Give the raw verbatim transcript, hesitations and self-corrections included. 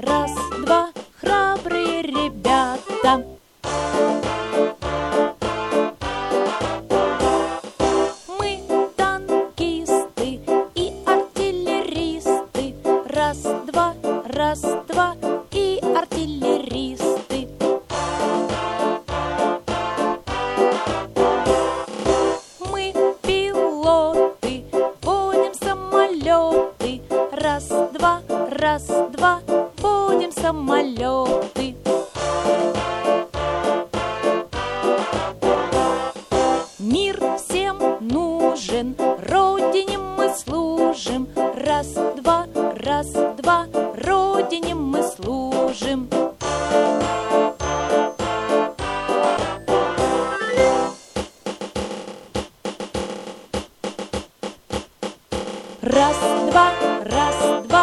раз, два, храбрые ребята. Мы танкисты и артиллеристы. Раз, два, раз, два и артиллеристы. Мы пилоты, водим самолеты. Раз, два, раз, два, водим самолеты. Мир всем нужен, Родине мы служим. Раз, два, раз, два, Родине мы служим. Раз, два, раз, два,